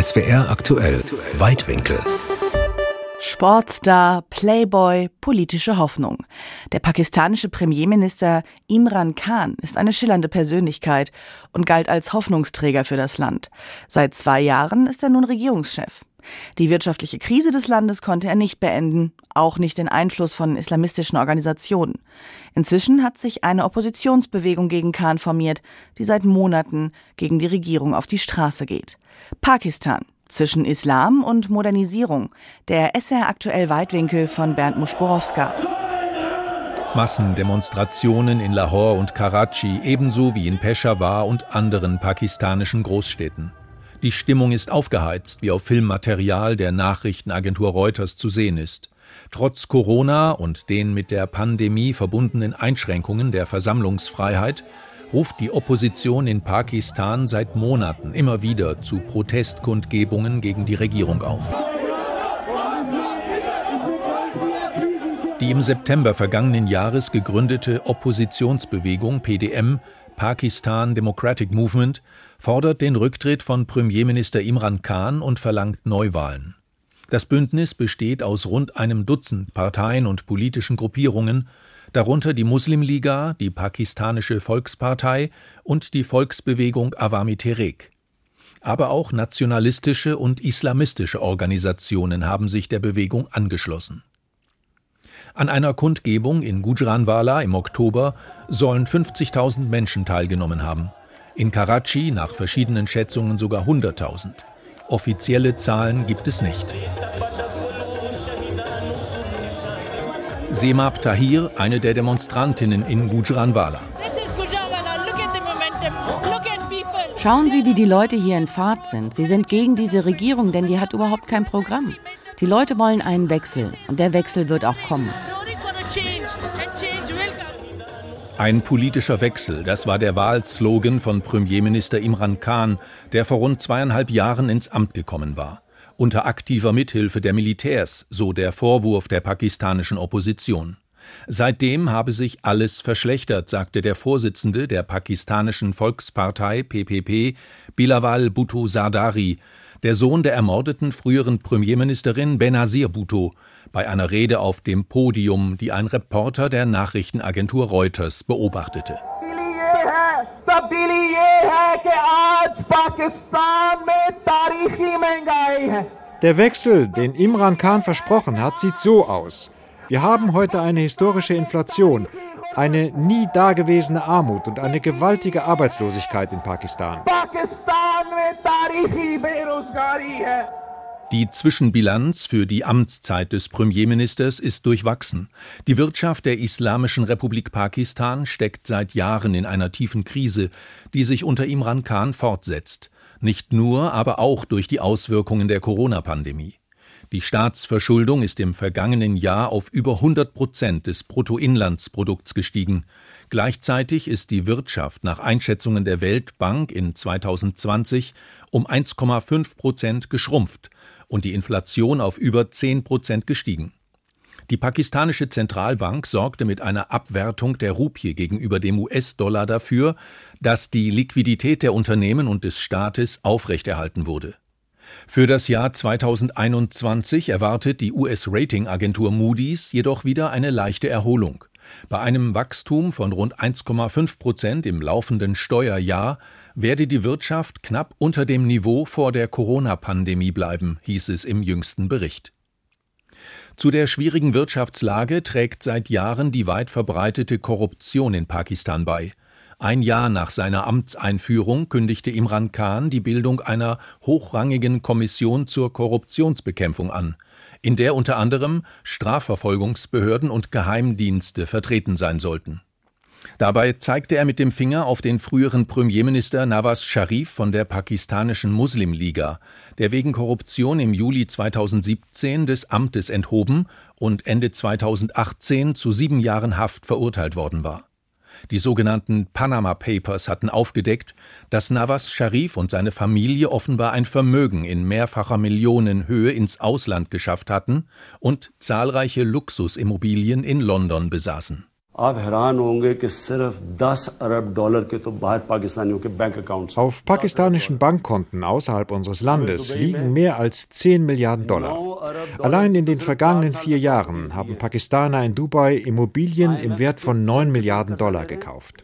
SWR aktuell Weitwinkel. Sportstar, Playboy, politische Hoffnung. Der pakistanische Premierminister Imran Khan ist eine schillernde Persönlichkeit und galt als Hoffnungsträger für das Land. Seit 2 Jahren ist er nun Regierungschef. Die wirtschaftliche Krise des Landes konnte er nicht beenden, auch nicht den Einfluss von islamistischen Organisationen. Inzwischen hat sich eine Oppositionsbewegung gegen Khan formiert, die seit Monaten gegen die Regierung auf die Straße geht. Pakistan. Zwischen Islam und Modernisierung. Der SWR aktuell Weitwinkel von Bernd Muschborowska. Massendemonstrationen in Lahore und Karachi, ebenso wie in Peschawar und anderen pakistanischen Großstädten. Die Stimmung ist aufgeheizt, wie auf Filmmaterial der Nachrichtenagentur Reuters zu sehen ist. Trotz Corona und den mit der Pandemie verbundenen Einschränkungen der Versammlungsfreiheit ruft die Opposition in Pakistan seit Monaten immer wieder zu Protestkundgebungen gegen die Regierung auf. Die im September vergangenen Jahres gegründete Oppositionsbewegung PDM, Pakistan Democratic Movement, fordert den Rücktritt von Premierminister Imran Khan und verlangt Neuwahlen. Das Bündnis besteht aus rund einem Dutzend Parteien und politischen Gruppierungen, darunter die Muslimliga, die Pakistanische Volkspartei und die Volksbewegung Awami Tehreek. Aber auch nationalistische und islamistische Organisationen haben sich der Bewegung angeschlossen. An einer Kundgebung in Gujranwala im Oktober sollen 50.000 Menschen teilgenommen haben. In Karachi nach verschiedenen Schätzungen sogar 100.000. Offizielle Zahlen gibt es nicht. Semab Tahir, eine der Demonstrantinnen in Gujranwala. Schauen Sie, wie die Leute hier in Fahrt sind. Sie sind gegen diese Regierung, denn die hat überhaupt kein Programm. Die Leute wollen einen Wechsel und der Wechsel wird auch kommen. Ein politischer Wechsel, das war der Wahlslogan von Premierminister Imran Khan, der vor rund 2,5 Jahren ins Amt gekommen war. Unter aktiver Mithilfe der Militärs, so der Vorwurf der pakistanischen Opposition. Seitdem habe sich alles verschlechtert, sagte der Vorsitzende der pakistanischen Volkspartei PPP, Bilawal Bhutto Zardari, der Sohn der ermordeten früheren Premierministerin Benazir Bhutto, bei einer Rede auf dem Podium, die ein Reporter der Nachrichtenagentur Reuters beobachtete. Der Wechsel, den Imran Khan versprochen hat, sieht so aus. Wir haben heute eine historische Inflation, eine nie dagewesene Armut und eine gewaltige Arbeitslosigkeit in Pakistan. Die Zwischenbilanz für die Amtszeit des Premierministers ist durchwachsen. Die Wirtschaft der Islamischen Republik Pakistan steckt seit Jahren in einer tiefen Krise, die sich unter Imran Khan fortsetzt. Nicht nur, aber auch durch die Auswirkungen der Corona-Pandemie. Die Staatsverschuldung ist im vergangenen Jahr auf über 100% des Bruttoinlandsprodukts gestiegen. Gleichzeitig ist die Wirtschaft nach Einschätzungen der Weltbank in 2020 um 1,5% geschrumpft und die Inflation auf über 10% gestiegen. Die pakistanische Zentralbank sorgte mit einer Abwertung der Rupie gegenüber dem US-Dollar dafür, dass die Liquidität der Unternehmen und des Staates aufrechterhalten wurde. Für das Jahr 2021 erwartet die US-Ratingagentur Moody's jedoch wieder eine leichte Erholung. Bei einem Wachstum von rund 1,5% im laufenden Steuerjahr werde die Wirtschaft knapp unter dem Niveau vor der Corona-Pandemie bleiben, hieß es im jüngsten Bericht. Zu der schwierigen Wirtschaftslage trägt seit Jahren die weit verbreitete Korruption in Pakistan bei. Ein Jahr nach seiner Amtseinführung kündigte Imran Khan die Bildung einer hochrangigen Kommission zur Korruptionsbekämpfung an, in der unter anderem Strafverfolgungsbehörden und Geheimdienste vertreten sein sollten. Dabei zeigte er mit dem Finger auf den früheren Premierminister Nawaz Sharif von der pakistanischen Muslimliga, der wegen Korruption im Juli 2017 des Amtes enthoben und Ende 2018 zu 7 Jahren Haft verurteilt worden war. Die sogenannten Panama Papers hatten aufgedeckt, dass Nawaz Sharif und seine Familie offenbar ein Vermögen in mehrfacher Millionenhöhe ins Ausland geschafft hatten und zahlreiche Luxusimmobilien in London besaßen. Auf pakistanischen Bankkonten außerhalb unseres Landes liegen mehr als 10 Milliarden Dollar. Allein in den vergangenen 4 Jahren haben Pakistaner in Dubai Immobilien im Wert von 9 Milliarden Dollar gekauft.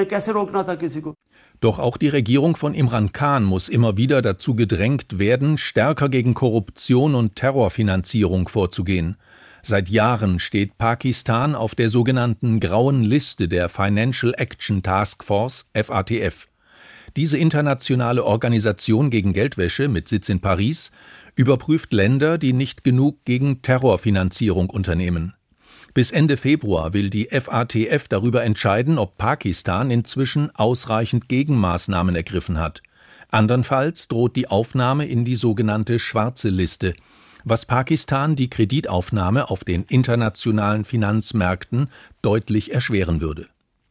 Doch auch die Regierung von Imran Khan muss immer wieder dazu gedrängt werden, stärker gegen Korruption und Terrorfinanzierung vorzugehen. Seit Jahren steht Pakistan auf der sogenannten grauen Liste der Financial Action Task Force, FATF. Diese internationale Organisation gegen Geldwäsche mit Sitz in Paris überprüft Länder, die nicht genug gegen Terrorfinanzierung unternehmen. Bis Ende Februar will die FATF darüber entscheiden, ob Pakistan inzwischen ausreichend Gegenmaßnahmen ergriffen hat. Andernfalls droht die Aufnahme in die sogenannte schwarze Liste, was Pakistan die Kreditaufnahme auf den internationalen Finanzmärkten deutlich erschweren würde.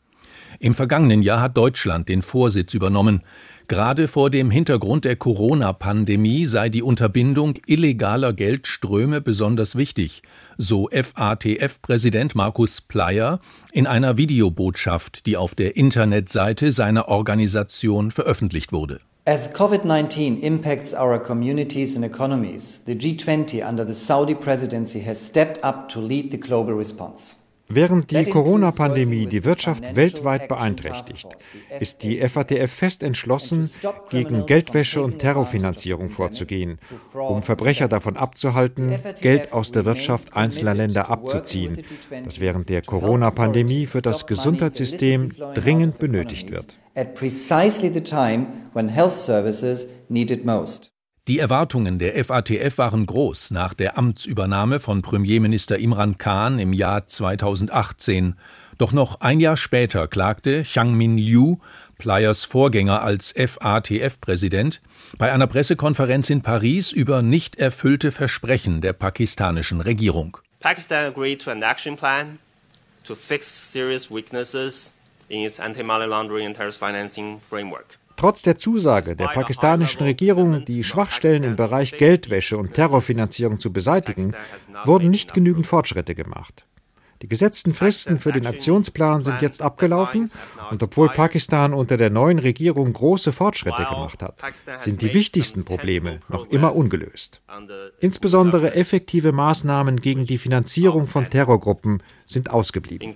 Im vergangenen Jahr hat Deutschland den Vorsitz übernommen. Gerade vor dem Hintergrund der Corona-Pandemie sei die Unterbindung illegaler Geldströme besonders wichtig, so FATF-Präsident Markus Pleyer in einer Videobotschaft, die auf der Internetseite seiner Organisation veröffentlicht wurde. As COVID-19 impacts our communities and economies, the G20 under the Saudi presidency has stepped up to lead the global response. Während die Corona-Pandemie die Wirtschaft weltweit beeinträchtigt, ist die FATF fest entschlossen, gegen Geldwäsche und Terrorfinanzierung vorzugehen, um Verbrecher davon abzuhalten, Geld aus der Wirtschaft einzelner Länder abzuziehen, das während der Corona-Pandemie für das Gesundheitssystem dringend benötigt wird. At precisely the time when health services need it most. Die Erwartungen der FATF waren groß nach der Amtsübernahme von Premierminister Imran Khan im Jahr 2018. Doch noch ein Jahr später klagte Changmin Liu, Pleyers Vorgänger als FATF-Präsident, bei einer Pressekonferenz in Paris über nicht erfüllte Versprechen der pakistanischen Regierung. Pakistan agreed to an action plan to fix serious weaknesses in its anti-money laundering and terrorist financing framework. Trotz der Zusage der pakistanischen Regierung, die Schwachstellen im Bereich Geldwäsche und Terrorfinanzierung zu beseitigen, wurden nicht genügend Fortschritte gemacht. Die gesetzten Fristen für den Aktionsplan sind jetzt abgelaufen und obwohl Pakistan unter der neuen Regierung große Fortschritte gemacht hat, sind die wichtigsten Probleme noch immer ungelöst. Insbesondere effektive Maßnahmen gegen die Finanzierung von Terrorgruppen sind ausgeblieben.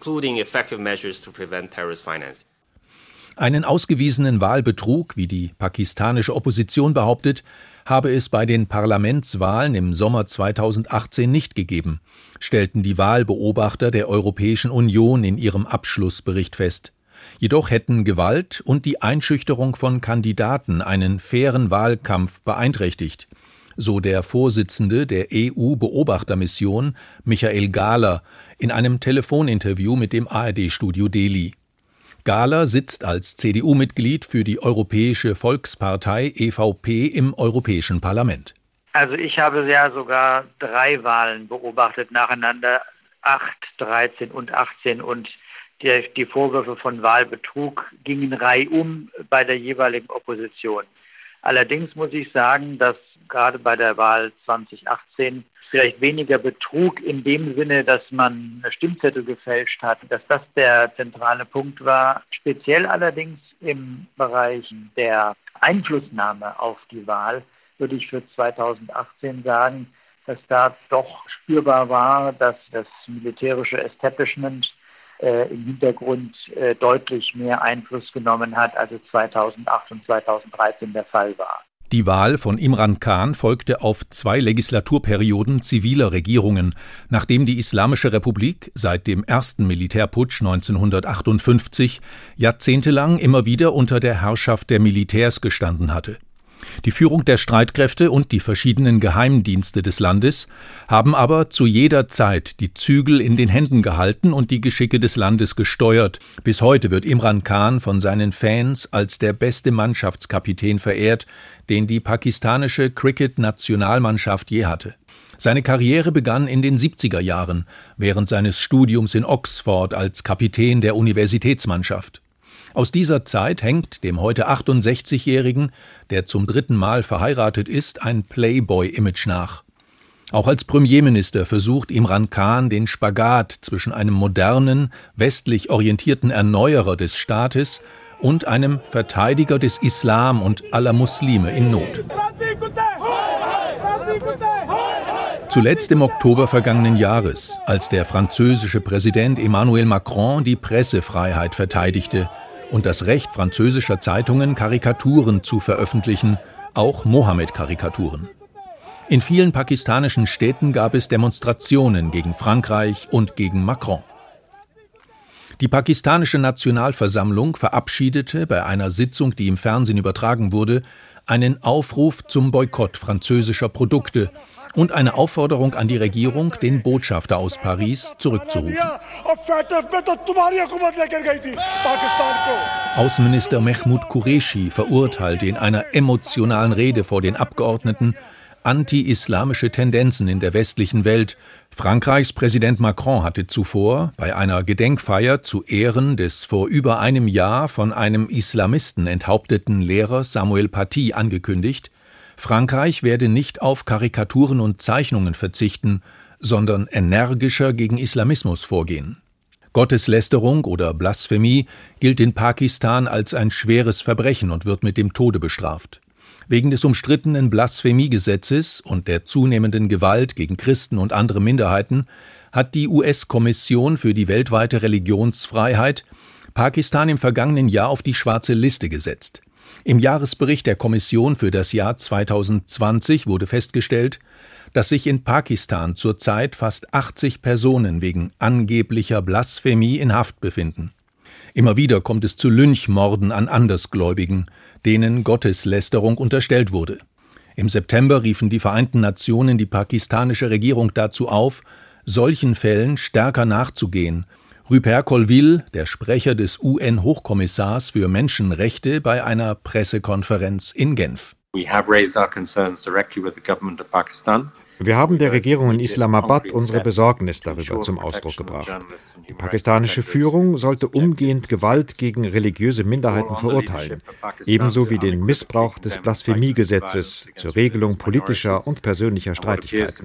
Einen ausgewiesenen Wahlbetrug, wie die pakistanische Opposition behauptet, habe es bei den Parlamentswahlen im Sommer 2018 nicht gegeben, stellten die Wahlbeobachter der Europäischen Union in ihrem Abschlussbericht fest. Jedoch hätten Gewalt und die Einschüchterung von Kandidaten einen fairen Wahlkampf beeinträchtigt, so der Vorsitzende der EU-Beobachtermission Michael Gahler in einem Telefoninterview mit dem ARD-Studio Delhi. Gahler sitzt als CDU-Mitglied für die Europäische Volkspartei EVP im Europäischen Parlament. Also ich habe ja sogar 3 Wahlen beobachtet nacheinander, 8, 13 und 18 und die Vorwürfe von Wahlbetrug gingen reihum bei der jeweiligen Opposition. Allerdings muss ich sagen, dass gerade bei der Wahl 2018 vielleicht weniger Betrug in dem Sinne, dass man Stimmzettel gefälscht hat, dass das der zentrale Punkt war. Speziell allerdings im Bereich der Einflussnahme auf die Wahl würde ich für 2018 sagen, dass da doch spürbar war, dass das militärische Establishment im Hintergrund deutlich mehr Einfluss genommen hat, als es 2008 und 2013 der Fall war. Die Wahl von Imran Khan folgte auf 2 Legislaturperioden ziviler Regierungen, nachdem die Islamische Republik seit dem ersten Militärputsch 1958 jahrzehntelang immer wieder unter der Herrschaft der Militärs gestanden hatte. Die Führung der Streitkräfte und die verschiedenen Geheimdienste des Landes haben aber zu jeder Zeit die Zügel in den Händen gehalten und die Geschicke des Landes gesteuert. Bis heute wird Imran Khan von seinen Fans als der beste Mannschaftskapitän verehrt, den die pakistanische Cricket-Nationalmannschaft je hatte. Seine Karriere begann in den 70er Jahren, während seines Studiums in Oxford als Kapitän der Universitätsmannschaft. Aus dieser Zeit hängt dem heute 68-Jährigen, der zum 3. Mal verheiratet ist, ein Playboy-Image nach. Auch als Premierminister versucht Imran Khan den Spagat zwischen einem modernen, westlich orientierten Erneuerer des Staates und einem Verteidiger des Islam und aller Muslime in Not. Zuletzt im Oktober vergangenen Jahres, als der französische Präsident Emmanuel Macron die Pressefreiheit verteidigte und das Recht französischer Zeitungen, Karikaturen zu veröffentlichen, auch Mohammed-Karikaturen. In vielen pakistanischen Städten gab es Demonstrationen gegen Frankreich und gegen Macron. Die pakistanische Nationalversammlung verabschiedete bei einer Sitzung, die im Fernsehen übertragen wurde, einen Aufruf zum Boykott französischer Produkte und eine Aufforderung an die Regierung, den Botschafter aus Paris zurückzurufen. Außenminister Mehmood Qureshi verurteilte in einer emotionalen Rede vor den Abgeordneten anti-islamische Tendenzen in der westlichen Welt. Frankreichs Präsident Macron hatte zuvor bei einer Gedenkfeier zu Ehren des vor über einem Jahr von einem Islamisten enthaupteten Lehrers Samuel Paty angekündigt, Frankreich werde nicht auf Karikaturen und Zeichnungen verzichten, sondern energischer gegen Islamismus vorgehen. Gotteslästerung oder Blasphemie gilt in Pakistan als ein schweres Verbrechen und wird mit dem Tode bestraft. Wegen des umstrittenen Blasphemiegesetzes und der zunehmenden Gewalt gegen Christen und andere Minderheiten hat die US-Kommission für die weltweite Religionsfreiheit Pakistan im vergangenen Jahr auf die schwarze Liste gesetzt. Im Jahresbericht der Kommission für das Jahr 2020 wurde festgestellt, dass sich in Pakistan zurzeit fast 80 Personen wegen angeblicher Blasphemie in Haft befinden. Immer wieder kommt es zu Lynchmorden an Andersgläubigen, denen Gotteslästerung unterstellt wurde. Im September riefen die Vereinten Nationen die pakistanische Regierung dazu auf, solchen Fällen stärker nachzugehen. Rupert Colville, der Sprecher des UN-Hochkommissars für Menschenrechte, bei einer Pressekonferenz in Genf. Wir haben der Regierung in Islamabad unsere Besorgnis darüber zum Ausdruck gebracht. Die pakistanische Führung sollte umgehend Gewalt gegen religiöse Minderheiten verurteilen, ebenso wie den Missbrauch des Blasphemiegesetzes zur Regelung politischer und persönlicher Streitigkeiten.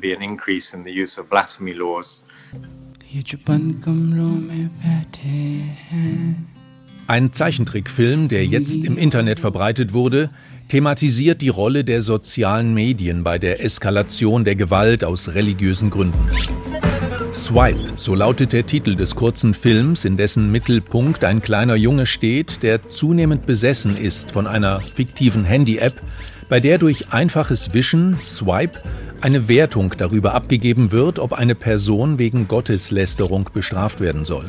Ein Zeichentrickfilm, der jetzt im Internet verbreitet wurde, thematisiert die Rolle der sozialen Medien bei der Eskalation der Gewalt aus religiösen Gründen. Swipe, so lautet der Titel des kurzen Films, in dessen Mittelpunkt ein kleiner Junge steht, der zunehmend besessen ist von einer fiktiven Handy-App, bei der durch einfaches Wischen, Swipe, eine Wertung darüber abgegeben wird, ob eine Person wegen Gotteslästerung bestraft werden soll.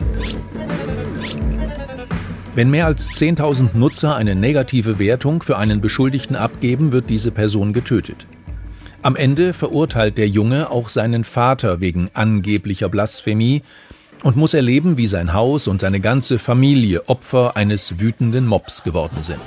Wenn mehr als 10.000 Nutzer eine negative Wertung für einen Beschuldigten abgeben, wird diese Person getötet. Am Ende verurteilt der Junge auch seinen Vater wegen angeblicher Blasphemie und muss erleben, wie sein Haus und seine ganze Familie Opfer eines wütenden Mobs geworden sind.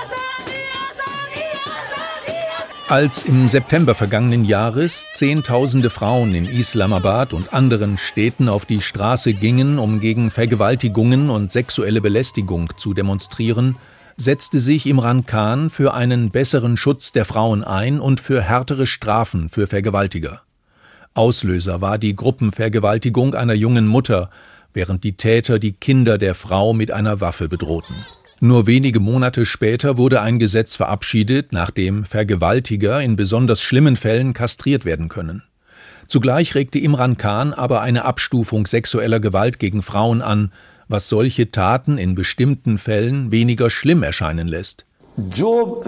Als im September vergangenen Jahres Zehntausende Frauen in Islamabad und anderen Städten auf die Straße gingen, um gegen Vergewaltigungen und sexuelle Belästigung zu demonstrieren, setzte sich Imran Khan für einen besseren Schutz der Frauen ein und für härtere Strafen für Vergewaltiger. Auslöser war die Gruppenvergewaltigung einer jungen Mutter, während die Täter die Kinder der Frau mit einer Waffe bedrohten. Nur wenige Monate später wurde ein Gesetz verabschiedet, nach dem Vergewaltiger in besonders schlimmen Fällen kastriert werden können. Zugleich regte Imran Khan aber eine Abstufung sexueller Gewalt gegen Frauen an, was solche Taten in bestimmten Fällen weniger schlimm erscheinen lässt. So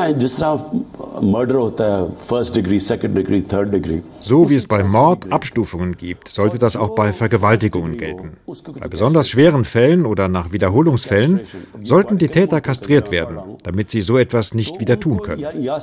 wie es bei Mord Abstufungen gibt, sollte das auch bei Vergewaltigungen gelten. Bei besonders schweren Fällen oder nach Wiederholungsfällen sollten die Täter kastriert werden, damit sie so etwas nicht wieder tun können.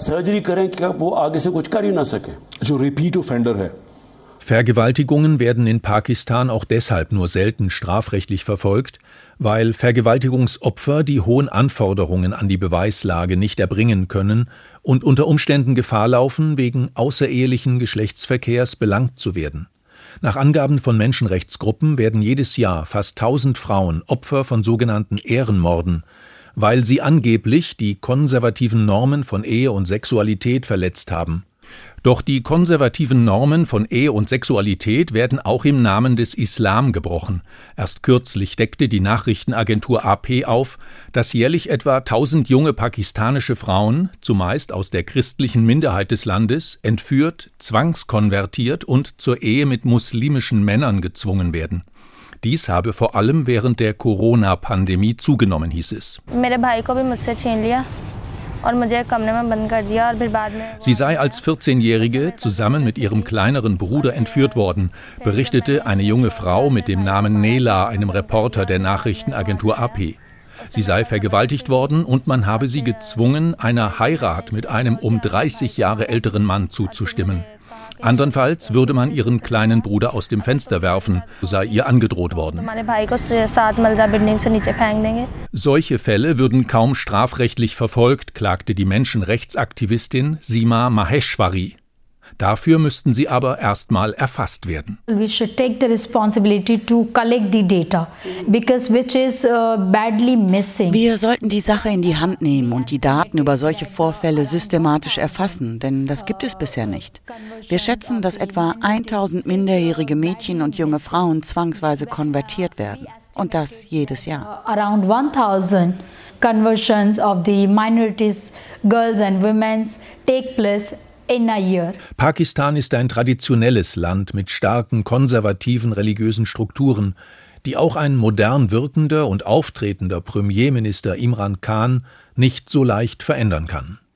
Vergewaltigungen werden in Pakistan auch deshalb nur selten strafrechtlich verfolgt, weil Vergewaltigungsopfer die hohen Anforderungen an die Beweislage nicht erbringen können und unter Umständen Gefahr laufen, wegen außerehelichen Geschlechtsverkehrs belangt zu werden. Nach Angaben von Menschenrechtsgruppen werden jedes Jahr fast 1000 Frauen Opfer von sogenannten Ehrenmorden, weil sie angeblich die konservativen Normen von Ehe und Sexualität verletzt haben. Doch die konservativen Normen von Ehe und Sexualität werden auch im Namen des Islam gebrochen. Erst kürzlich deckte die Nachrichtenagentur AP auf, dass jährlich etwa 1000 junge pakistanische Frauen, zumeist aus der christlichen Minderheit des Landes, entführt, zwangskonvertiert und zur Ehe mit muslimischen Männern gezwungen werden. Dies habe vor allem während der Corona-Pandemie zugenommen, hieß es. Sie sei als 14-Jährige zusammen mit ihrem kleineren Bruder entführt worden, berichtete eine junge Frau mit dem Namen Nela einem Reporter der Nachrichtenagentur AP. Sie sei vergewaltigt worden und man habe sie gezwungen, einer Heirat mit einem um 30 Jahre älteren Mann zuzustimmen. Andernfalls würde man ihren kleinen Bruder aus dem Fenster werfen, sei ihr angedroht worden. Solche Fälle würden kaum strafrechtlich verfolgt, klagte die Menschenrechtsaktivistin Seema Maheshwari. Dafür müssten sie aber erstmal erfasst werden. Wir sollten die Sache in die Hand nehmen und die Daten über solche Vorfälle systematisch erfassen, denn das gibt es bisher nicht. Wir schätzen, dass etwa 1000 minderjährige Mädchen und junge Frauen zwangsweise konvertiert werden. Und das jedes Jahr. Around 1000 conversions of the minorities, girls and women take place in a year. Pakistan ist ein traditionelles Land mit starken konservativen religiösen Strukturen, die auch ein modern wirkender und auftretender Premierminister Imran Khan nicht so leicht verändern kann.